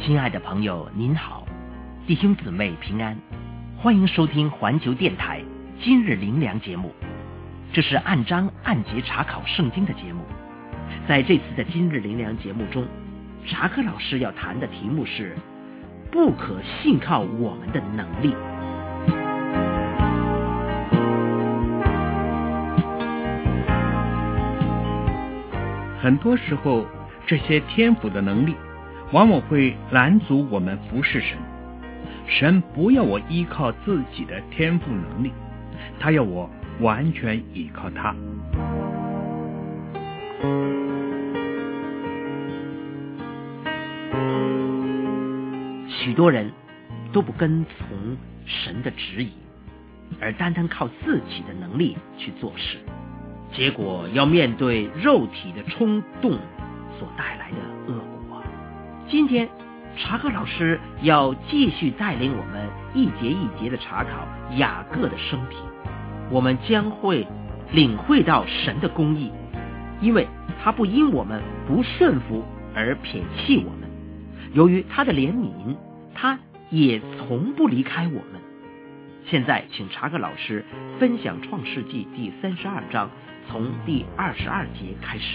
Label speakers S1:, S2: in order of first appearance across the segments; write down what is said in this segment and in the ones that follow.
S1: 亲爱的朋友您好，弟兄姊妹平安，欢迎收听环球电台今日灵粮节目。这是按章按节查考圣经的节目。在这次的今日灵粮节目中，查克老师要谈的题目是不可信靠我们的能力。
S2: 很多时候，这些天赋的能力往往会拦阻我们服侍神。神不要我依靠自己的天赋能力，他要我完全依靠他。
S1: 许多人都不跟从神的指引，而单单靠自己的能力去做事，结果要面对肉体的冲动所带来的恶果。今天查克老师要继续带领我们一节一节的查考雅各的生平，我们将会领会到神的公义，因为他不因我们不顺服而撇弃我们，由于他的怜悯，他也从不离开我们。现在请查克老师分享创世纪第32章，从第22节开始。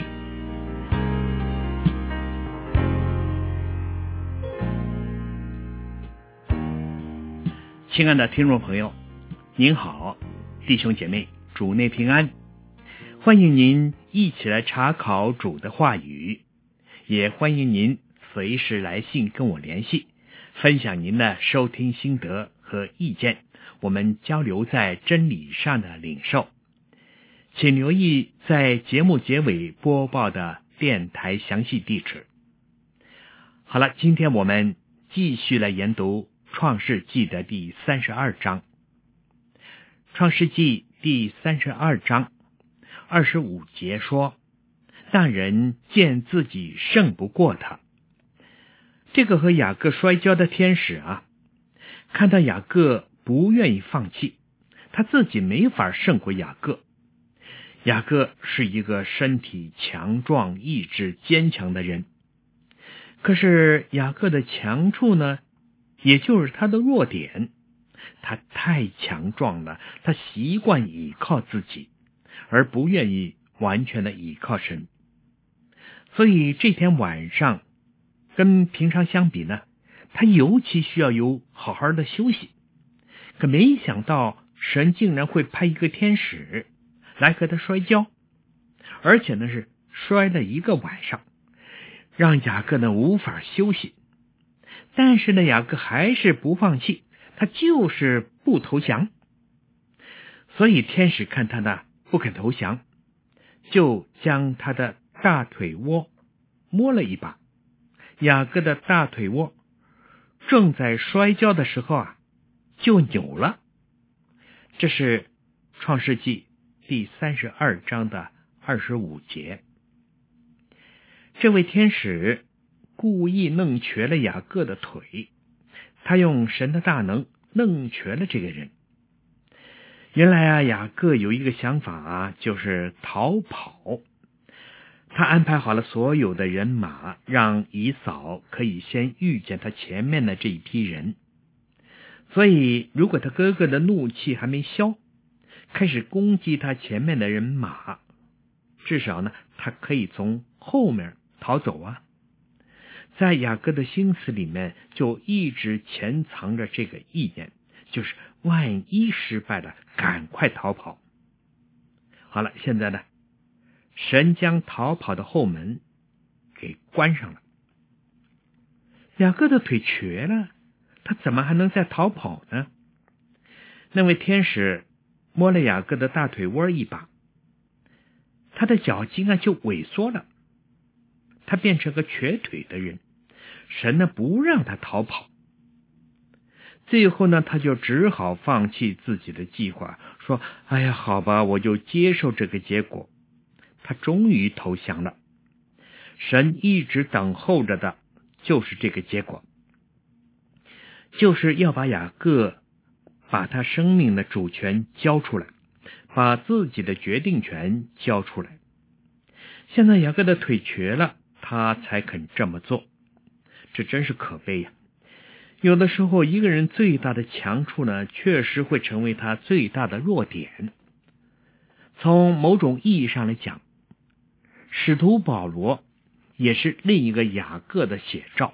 S2: 亲爱的听众朋友，您好，弟兄姐妹，主内平安，欢迎您一起来查考主的话语，也欢迎您随时来信跟我联系，分享您的收听心得和意见，我们交流在真理上的领受。请留意在节目结尾播报的电台详细地址。好了，今天我们继续来研读创世纪的第32章。创世纪第32章25节说，那人见自己胜不过他。这个和雅各摔跤的天使看到雅各不愿意放弃，他自己没法胜过雅各。雅各是一个身体强壮、意志坚强的人，可是雅各的强处呢，也就是他的弱点。他太强壮了，他习惯倚靠自己，而不愿意完全的倚靠神。所以这天晚上跟平常相比呢，他尤其需要有好好的休息。可没想到神竟然会派一个天使来和他摔跤，而且呢是摔了一个晚上，让雅各呢无法休息。但是呢雅各还是不放弃，他就是不投降。所以天使看他呢不肯投降，就将他的大腿窝摸了一把。雅各的大腿窝正在摔跤的时候就扭了。这是创世纪第32章的25节。这位天使故意弄瘸了雅各的腿，他用神的大能弄瘸了这个人。原来雅各有一个想法就是逃跑。他安排好了所有的人马，让以扫可以先遇见他前面的这一批人。所以如果他哥哥的怒气还没消，开始攻击他前面的人马，至少呢他可以从后面逃走在雅各的心思里面就一直潜藏着这个意念，就是万一失败了赶快逃跑。好了，现在呢神将逃跑的后门给关上了。雅各的腿瘸了，他怎么还能再逃跑呢？那位天使摸了雅各的大腿窝一把，他的脚筋就萎缩了，他变成个瘸腿的人。神呢不让他逃跑，最后呢他就只好放弃自己的计划，说哎呀好吧，我就接受这个结果。他终于投降了。神一直等候着的就是这个结果，就是要把雅各把他生命的主权交出来，把自己的决定权交出来。现在雅各的腿瘸了，他才肯这么做。 这真是可悲呀！有的时候，一个人最大的强处呢，确实会成为他最大的弱点。从某种意义上来讲，使徒保罗也是另一个雅各的写照。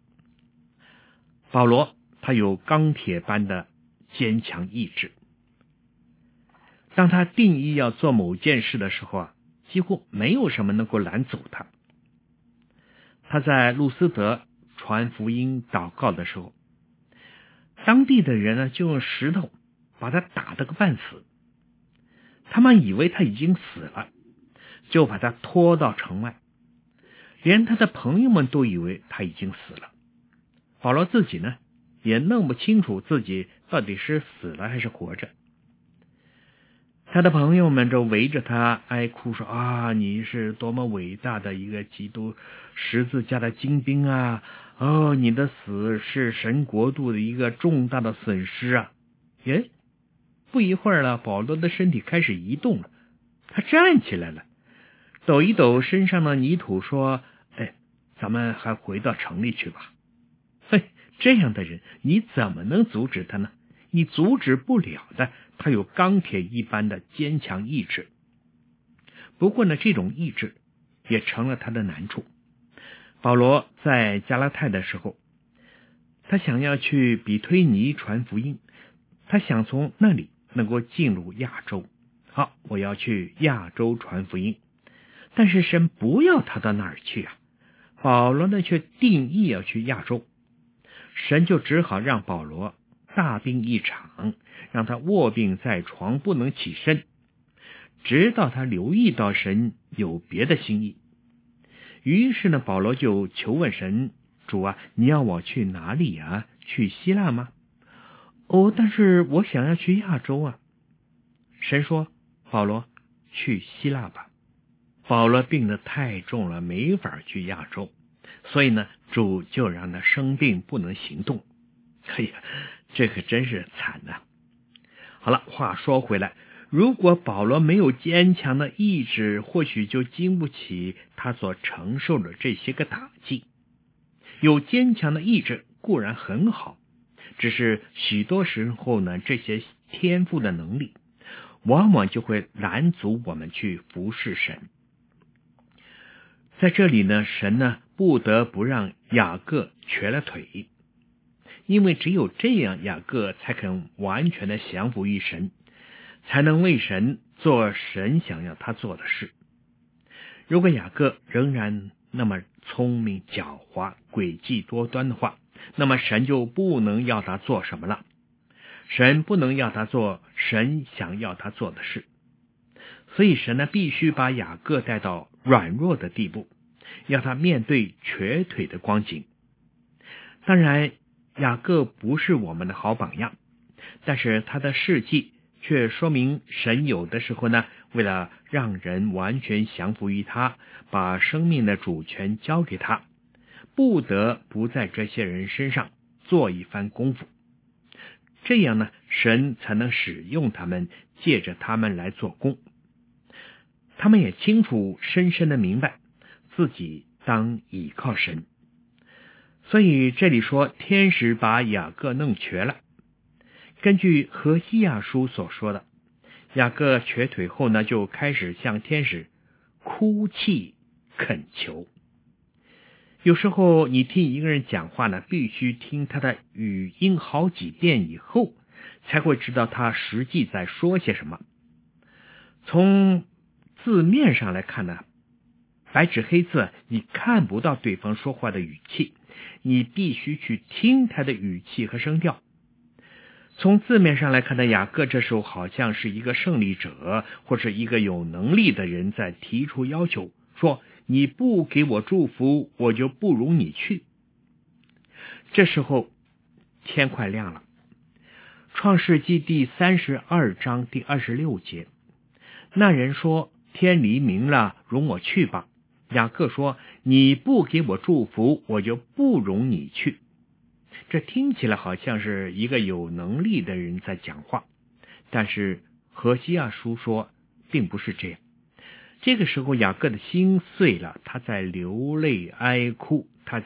S2: 保罗他有钢铁般的坚强意志，当他定义要做某件事的时候几乎没有什么能够拦阻他。他在路斯德传福音祷告的时候，当地的人呢就用石头把他打得个半死，他们以为他已经死了，就把他拖到城外，连他的朋友们都以为他已经死了。保罗自己呢也弄不清楚自己到底是死了还是活着。他的朋友们就围着他哀哭说你是多么伟大的一个基督十字架的精兵啊，你的死是神国度的一个重大的损失啊。不一会儿了，保罗的身体开始移动了，他站起来了，抖一抖身上的泥土说，咱们还回到城里去吧。这样的人你怎么能阻止他呢？你阻止不了的，他有钢铁一般的坚强意志。不过呢，这种意志也成了他的难处。保罗在加拉太的时候，他想要去比推尼传福音，他想从那里能够进入亚洲。好，我要去亚洲传福音，但是神不要他到那儿去啊。保罗呢却定义要去亚洲，神就只好让保罗大病一场，让他卧病在床不能起身，直到他留意到神有别的心意。于是呢，保罗就求问神，主啊，你要我去哪里啊？去希腊吗？但是我想要去亚洲啊。神说，保罗，去希腊吧。保罗病得太重了，没法去亚洲，所以呢，主就让他生病不能行动。这可真是惨啊。好了，话说回来，如果保罗没有坚强的意志，或许就经不起他所承受的这些个打击。有坚强的意志固然很好，只是许多时候呢，这些天赋的能力往往就会拦阻我们去服侍神。在这里呢，神呢不得不让雅各瘸了腿，因为只有这样，雅各才肯完全的降服于神，才能为神做神想要他做的事。如果雅各仍然那么聪明狡猾、诡计多端的话，那么神就不能要他做什么了。神不能要他做神想要他做的事，所以神呢必须把雅各带到软弱的地步，要他面对瘸腿的光景。当然雅各不是我们的好榜样，但是他的事迹却说明神有的时候呢，为了让人完全降服于他，把生命的主权交给他，不得不在这些人身上做一番功夫。这样呢，神才能使用他们，借着他们来做工。他们也清楚深深的明白自己当倚靠神。所以这里说天使把雅各弄瘸了，根据何西亚书所说的，雅各瘸腿后呢，就开始向天使哭泣恳求。有时候你听一个人讲话呢，必须听他的语音好几遍以后，才会知道他实际在说些什么。从字面上来看呢，白纸黑字你看不到对方说话的语气，你必须去听他的语气和声调。从字面上来看呢，雅各这时候好像是一个胜利者，或是一个有能力的人在提出要求，说你不给我祝福，我就不容你去。这时候天快亮了。创世纪第32章第26节，那人说，天黎明了，容我去吧。雅各说，你不给我祝福，我就不容你去。这听起来好像是一个有能力的人在讲话，但是何西亚书说并不是这样。这个时候雅各的心碎了，他在流泪哀哭，他在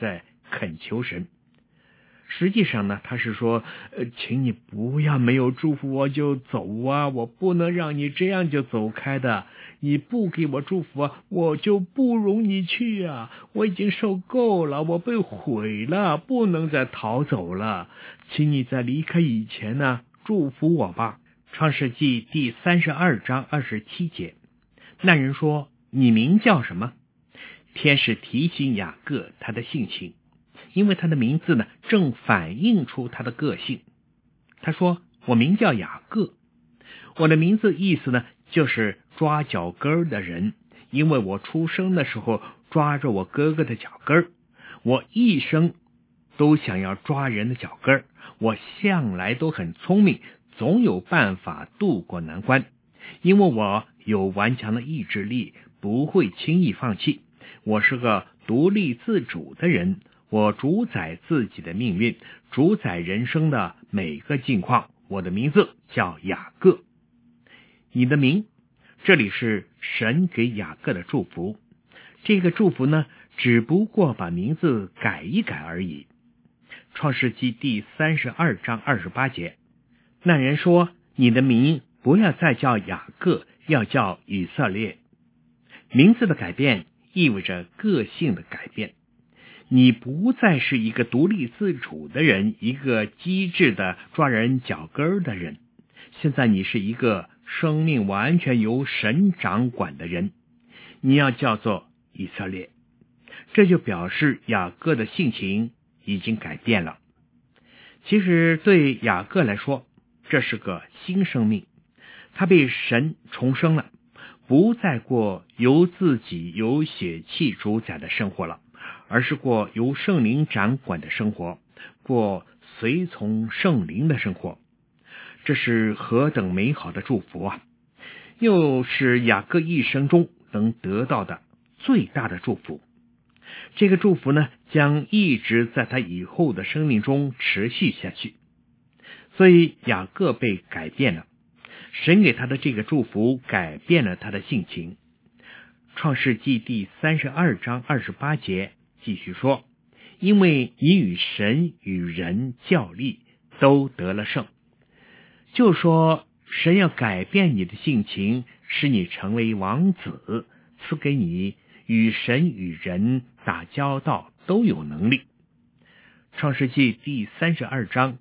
S2: 恳求神。实际上呢，他是说，请你不要没有祝福我就走啊，我不能让你这样就走开的，你不给我祝福啊，我就不容你去啊，我已经受够了，我被毁了，不能再逃走了，请你在离开以前呢，祝福我吧。创世纪第32章27节，那人说，你名叫什么？天使提醒雅各他的性情，因为他的名字呢，正反映出他的个性。他说，我名叫雅各，我的名字意思呢，就是抓脚跟的人，因为我出生的时候抓着我哥哥的脚跟，我一生都想要抓人的脚跟，我向来都很聪明，总有办法渡过难关，因为我有顽强的意志力，不会轻易放弃，我是个独立自主的人，我主宰自己的命运，主宰人生的每个境况，我的名字叫雅各。你的名，这里是神给雅各的祝福，这个祝福呢，只不过把名字改一改而已。创世纪第32章28节，那人说，你的名不要再叫雅各，要叫以色列。名字的改变意味着个性的改变，你不再是一个独立自主的人，一个机智的抓人脚跟的人，现在你是一个生命完全由神掌管的人，你要叫做以色列。这就表示雅各的性情已经改变了。其实对雅各来说，这是个新生命，他被神重生了，不再过由自己由血气主宰的生活了，而是过由圣灵掌管的生活，过随从圣灵的生活。这是何等美好的祝福啊！又是雅各一生中能得到的最大的祝福。这个祝福呢，将一直在他以后的生命中持续下去。所以雅各被改变了，神给他的这个祝福改变了他的性情。创世纪第32章28节继续说，因为你与神与人较力，都得了胜。就说神要改变你的性情，使你成为王子，赐给你与神与人打交道都有能力。创世纪第32章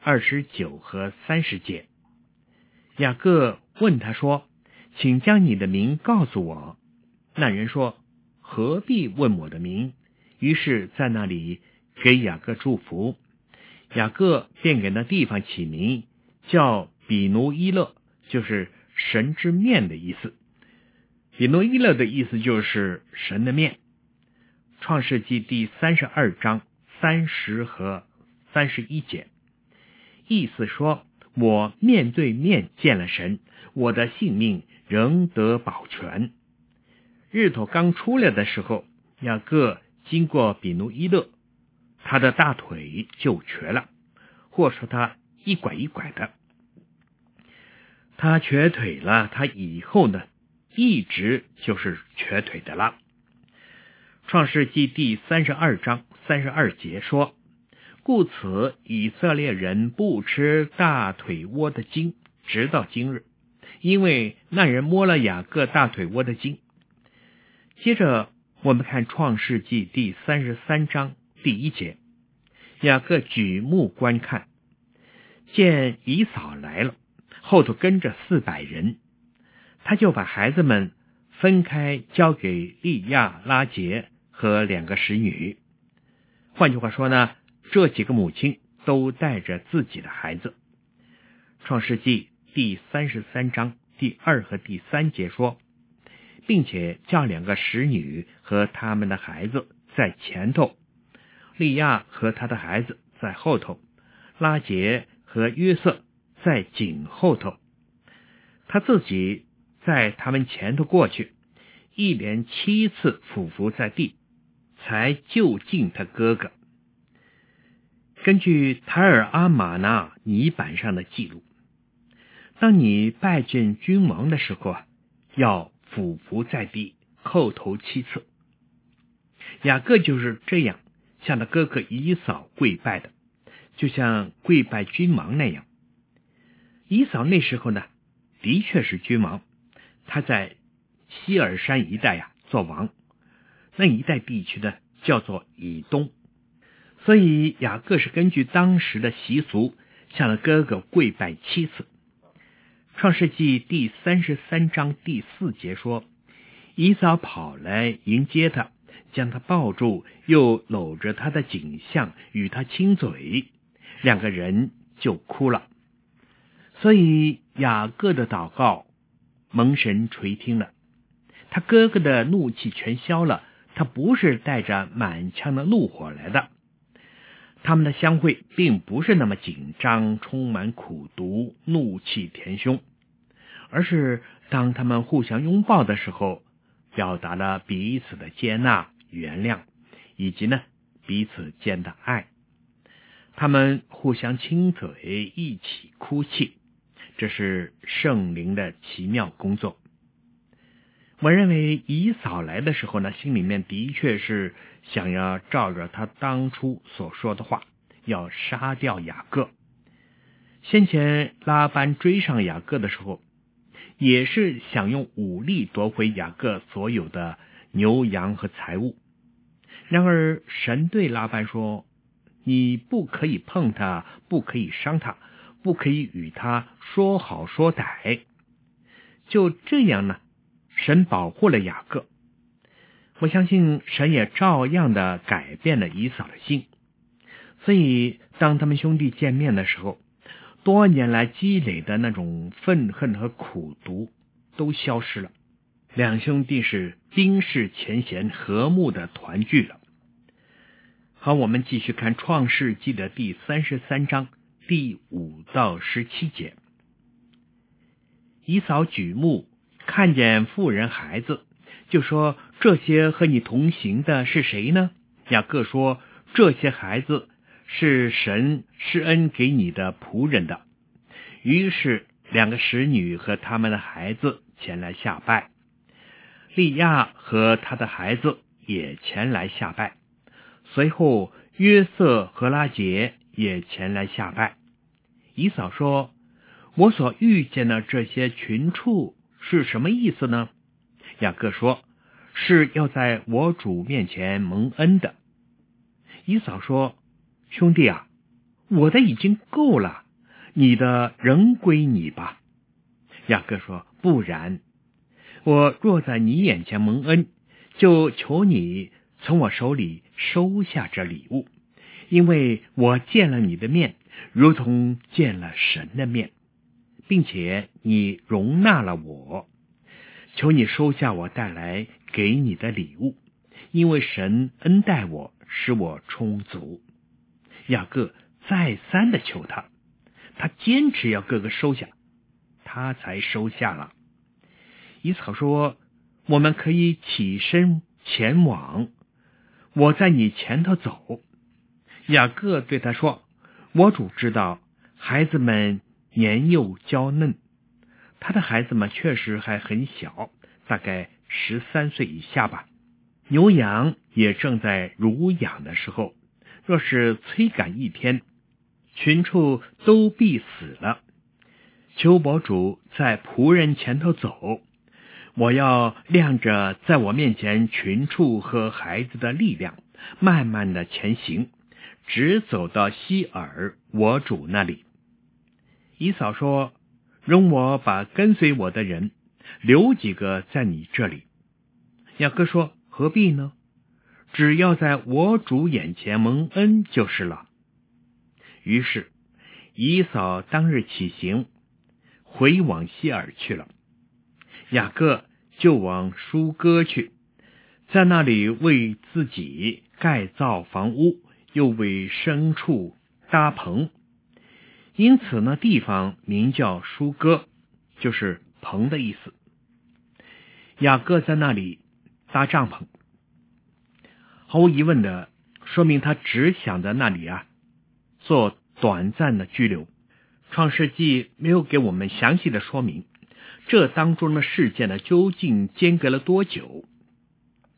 S2: 29和30节，雅各问他说，请将你的名告诉我。那人说，何必问我的名？于是在那里给雅各祝福。雅各便给那地方起名叫比努伊勒，就是神之面的意思。比努伊勒的意思就是神的面。创世纪第32章30和31节，意思说，我面对面见了神，我的性命仍得保全。日头刚出来的时候，雅各经过比努伊勒，他的大腿就瘸了，或说他一拐一拐的。他瘸腿了，他以后呢，一直就是瘸腿的了。创世纪第32章32节说，故此以色列人不吃大腿窝的筋，直到今日，因为那人摸了雅各大腿窝的筋。接着我们看创世纪第33章第1节，雅各举目观看，见以扫来了，后头跟着400人，他就把孩子们分开交给利亚、拉结和2个使女。换句话说呢，这几个母亲都带着自己的孩子。创世纪第33章第2和第3节说，并且叫2个使女和他们的孩子在前头，利亚和他的孩子在后头，拉结和约瑟在颈后头，他自己在他们前头过去，一连7次俯伏在地，才就近他哥哥。根据台尔阿玛纳泥板上的记录，当你拜见君王的时候，要俯伏在地，叩头7次。雅各就是这样向他哥哥以扫跪拜的，就像跪拜君王那样。以扫那时候呢，的确是君王，他在西尔山一带做王，那一带地区呢叫做以东。所以雅各是根据当时的习俗向了哥哥跪拜7次。创世纪第33章第4节说，以扫跑来迎接他，将他抱住，又搂着他的颈项与他亲嘴，2个人就哭了。所以雅各的祷告蒙神垂听了，他哥哥的怒气全消了，他不是带着满腔的怒火来的。他们的相会并不是那么紧张，充满苦毒，怒气填胸，而是当他们互相拥抱的时候，表达了彼此的接纳、原谅，以及彼此间的爱。他们互相亲嘴，一起哭泣，这是圣灵的奇妙工作。我认为以扫来的时候心里面的确是想要照着他当初所说的话，要杀掉雅各。先前拉班追上雅各的时候，也是想用武力夺回雅各所有的牛羊和财物。然而神对拉班说，你不可以碰他，不可以伤他，不可以与他说好说歹。就这样神保护了雅各。我相信神也照样的改变了以扫的心。所以当他们兄弟见面的时候，多年来积累的那种愤恨和苦毒都消失了，两兄弟是冰释前嫌，和睦的团聚了。好，我们继续看创世纪的第33章第5到17节。以扫举目看见妇人孩子，就说，这些和你同行的是谁呢？雅各说，这些孩子是神施恩给你的仆人的。于是2个使女和他们的孩子前来下拜，利亚和他的孩子也前来下拜，随后约瑟和拉结也前来下拜。以扫说，我所遇见的这些群畜是什么意思呢？雅各说，是要在我主面前蒙恩的。以扫说，兄弟我的已经够了，你的仍归你吧。雅各说，不然，我若在你眼前蒙恩，就求你从我手里收下这礼物，因为我见了你的面，如同见了神的面，并且你容纳了我，求你收下我带来给你的礼物，因为神恩待我，使我充足。雅各再三的求他，他坚持要哥哥收下，他才收下了。以扫说，我们可以起身前往，我在你前头走。雅各对他说，我主知道孩子们年幼娇嫩，他的孩子们确实还很小，大概13岁以下吧，牛羊也正在乳养的时候，若是催赶一天，群畜都必死了。求我主在仆人前头走，我要亮着在我面前群畜和孩子的力量，慢慢的前行，直走到西珥我主那里。以扫说，容我把跟随我的人留几个在你这里。雅各说，何必呢？只要在我主眼前蒙恩就是了。于是以扫当日起行，回往西珥去了。雅各就往舒歌去，在那里为自己盖造房屋，又为牲畜搭棚，因此地方名叫舒歌，就是棚的意思。雅各在那里搭帐篷，毫无疑问的说明他只想在那里做短暂的居留。创世纪没有给我们详细的说明这当中的事件究竟间隔了多久。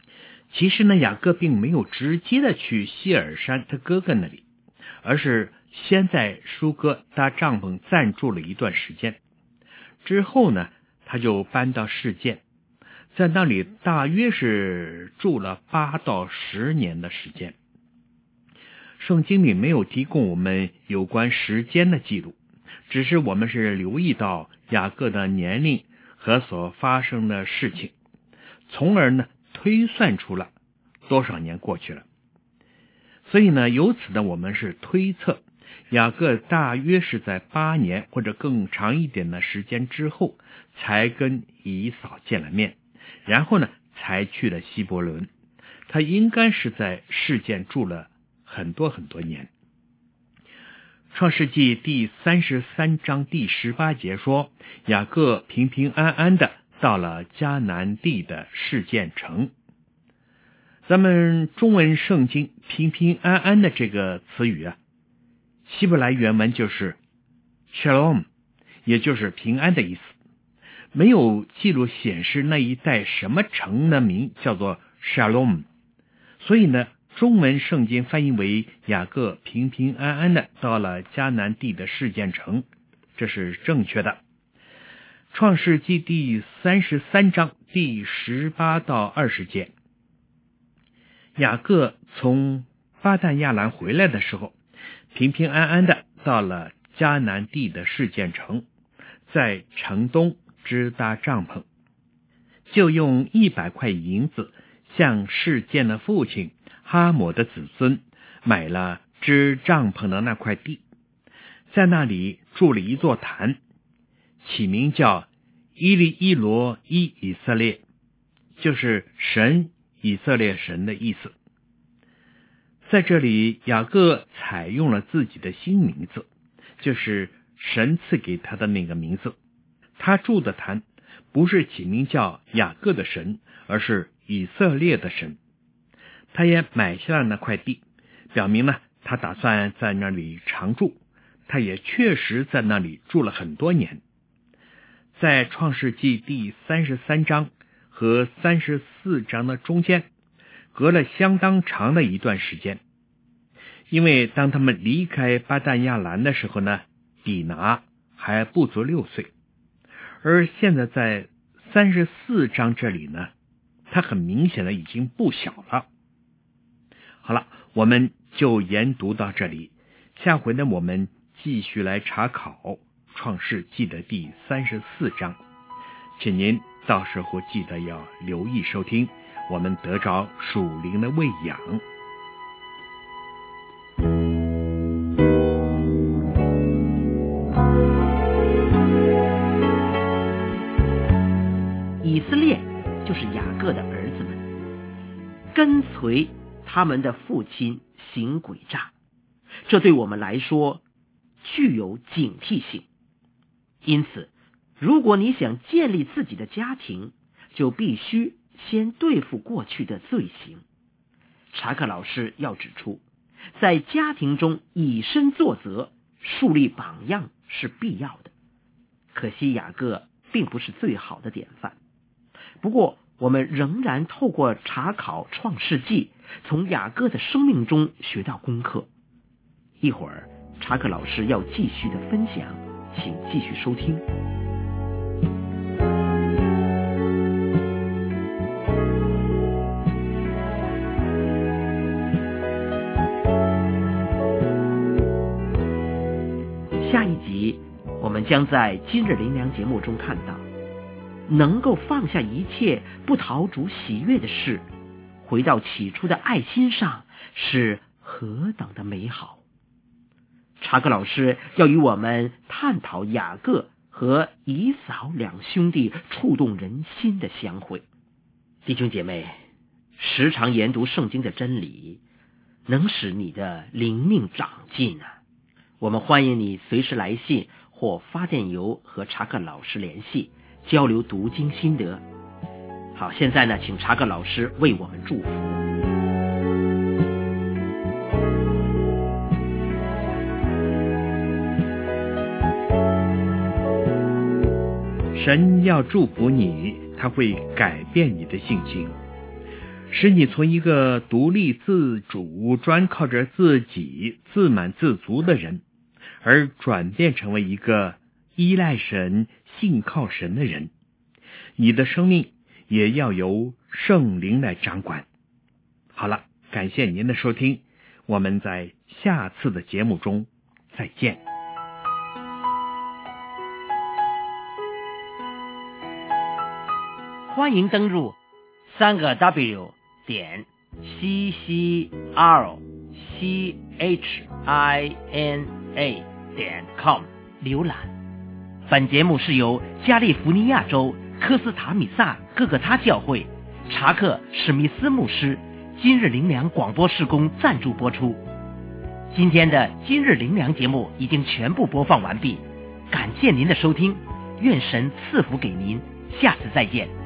S2: 其实呢，雅各并没有直接的去希尔山他哥哥那里，而是先在舒哥搭帐篷暂住了一段时间，之后呢，他就搬到示剑，在那里大约是住了8到10年的时间。圣经里没有提供我们有关时间的记录，只是我们是留意到雅各的年龄和所发生的事情，从而呢推算出了多少年过去了。所以呢，由此呢，我们是推测雅各大约是在8年或者更长一点的时间之后，才跟以扫见了面，然后呢，才去了希伯伦。他应该是在示剑住了很多年。创世纪第33章第18节说，雅各平平安安的到了迦南地的示剑城。咱们中文圣经平平安安的这个词语啊，希伯来原文就是 Shalom， 也就是平安的意思，没有记录显示那一带什么城的名叫做 Shalom， 所以呢，中文圣经翻译为雅各平平安安的到了迦南地的示剑城，这是正确的。创世纪第33章第18到20节，雅各从巴旦亚兰回来的时候，平平安安的到了迦南地的示剑城，在城东支搭帐篷，就用100块银子向示剑的父亲哈抹的子孙买了支帐篷的那块地，在那里筑了一座坛，起名叫伊利伊罗伊以色列，就是神以色列神的意思。在这里，雅各采用了自己的新名字，就是神赐给他的那个名字。他筑的坛不是起名叫雅各的神，而是以色列的神。他也买下了那块地，表明呢，他打算在那里常住。他也确实在那里住了很多年。在创世纪第33章和34章的中间，隔了相当长的一段时间。因为当他们离开巴旦亚兰的时候呢，底拿还不足6岁，而现在在34章这里呢，他很明显的已经不小了。好了，我们就研读到这里，下回呢，我们继续来查考创世纪的第34章，请您到时候记得要留意收听，我们得着属灵的喂养。
S1: 以色列就是雅各的儿子们，跟随他们的父亲行诡诈，这对我们来说具有警惕性。因此，如果你想建立自己的家庭，就必须先对付过去的罪行。查克老师要指出，在家庭中以身作则，树立榜样是必要的。可惜雅各并不是最好的典范。不过我们仍然透过查考创世纪，从雅各的生命中学到功课。一会儿查克老师要继续的分享，请继续收听。下一集我们将在今日灵粮节目中看到，能够放下一切不讨主喜悦的事，回到起初的爱心上，是何等的美好。查克老师要与我们探讨雅各和以扫两兄弟触动人心的相会。弟兄姐妹，时常研读圣经的真理，能使你的灵命长进啊！我们欢迎你随时来信或发电邮和查克老师联系，交流读经心得。好，现在呢，请查克老师为我们祝福。
S2: 神要祝福你，他会改变你的性情。 使你从一个独立自主、专靠着自己、自满自足的人，而转变成为一个依赖神、信靠神的人。你的生命也要由圣灵来掌管。好了，感谢您的收听，我们在下次的节目中再见。
S1: 欢迎登入3个WCCHINA.com 浏览。本节目是由加利福尼亚州科斯塔米萨各个他教会查克史密斯牧师今日灵粮广播事工赞助播出。今天的今日灵粮节目已经全部播放完毕，感谢您的收听，愿神赐福给您，下次再见。